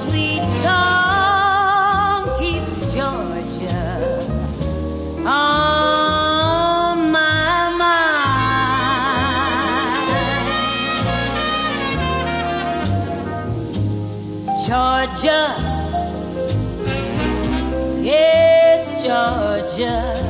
sweet song keeps Georgia on my mind. Georgia, yes, Georgia.